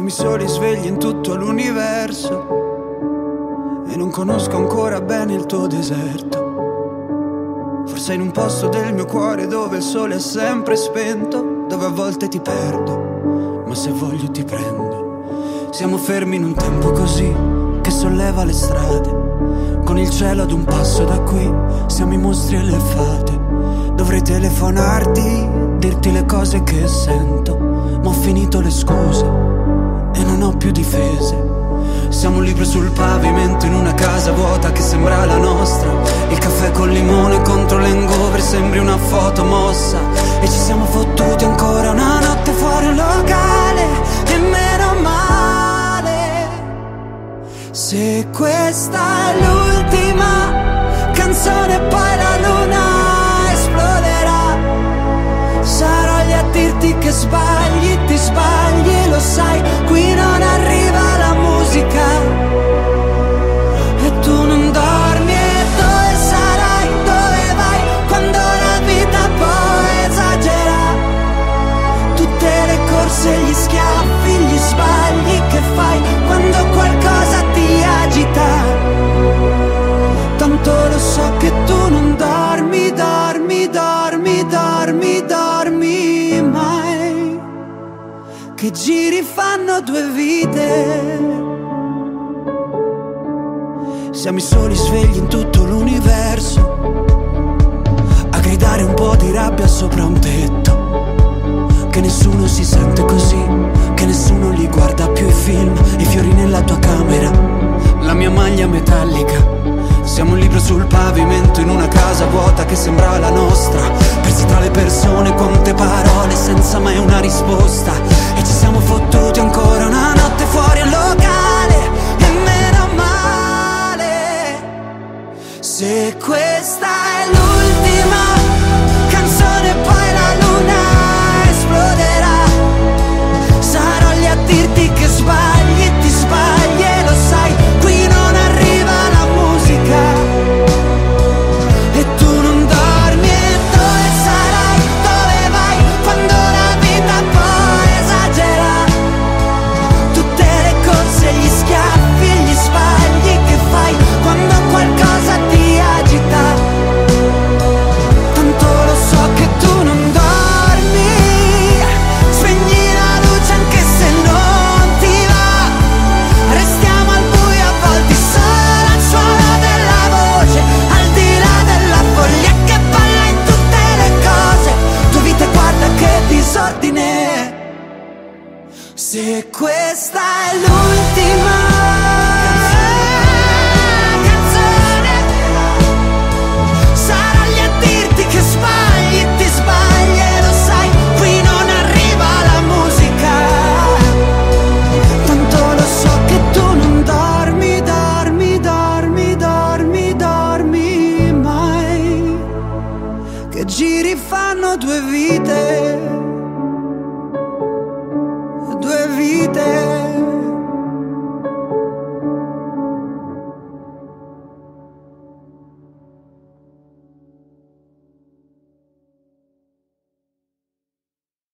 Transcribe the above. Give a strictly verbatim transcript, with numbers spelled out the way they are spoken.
Siamo i soli svegli in tutto l'universo e non conosco ancora bene il tuo deserto. Forse in un posto del mio cuore dove il sole è sempre spento, dove a volte ti perdo, ma se voglio ti prendo. Siamo fermi in un tempo così che solleva le strade, con il cielo ad un passo da qui. Siamo i mostri e le fate. Dovrei telefonarti, dirti le cose che sento, ma ho finito le scuse e non ho più difese. Siamo un libro sul pavimento in una casa vuota che sembra la nostra. Il caffè col limone contro l'hangover sembri una foto mossa. E ci siamo fottuti ancora una notte fuori un locale, e meno male. Se questa è l'ultima canzone poi la luna esploderà. Sarò lì a dirti che sbagli, ti sbagli, lo sai, qui non arriva la musica e tu non dormi. E dove sarai, dove vai, quando la vita poi esagera? Tutte le corse, gli schiaffi, gli sbagli che fai quando qualcosa ti agita. Tanto lo so che tu non dormi, dormi, dormi, dormi, dormi mai. Che giri fanno due vite. Siamo i soli svegli in tutto l'universo, a gridare un po' di rabbia sopra un tetto. Che nessuno si sente così, che nessuno li guarda più i film. I fiori nella tua camera, la mia maglia metallica. Siamo un libro sul pavimento in una casa vuota che sembra la nostra. Persi tra le persone, quante parole senza mai una risposta. E ci siamo fottuti ancora una notte fuori al locale, e meno male. Se questa è l'ultima canzone poi la luna esploderà. Sarò lì a dirti che sbagli, ti sbagli e lo sai, qui non arriva la musica e tu non dormi. E dove sarai, dove vai, quando la vita poi esagera? Tutte le corse, gli schiaffi, gli sbagli che fai quando qualcosa ti agita. Tanto lo so che tu non dormi. Spegni la luce anche se non ti va. Restiamo al buio avvolti solo al suono della voce, al di là della follia che balla in tutte le cose. Tua vita guarda che disordine. Se questa è l'ultima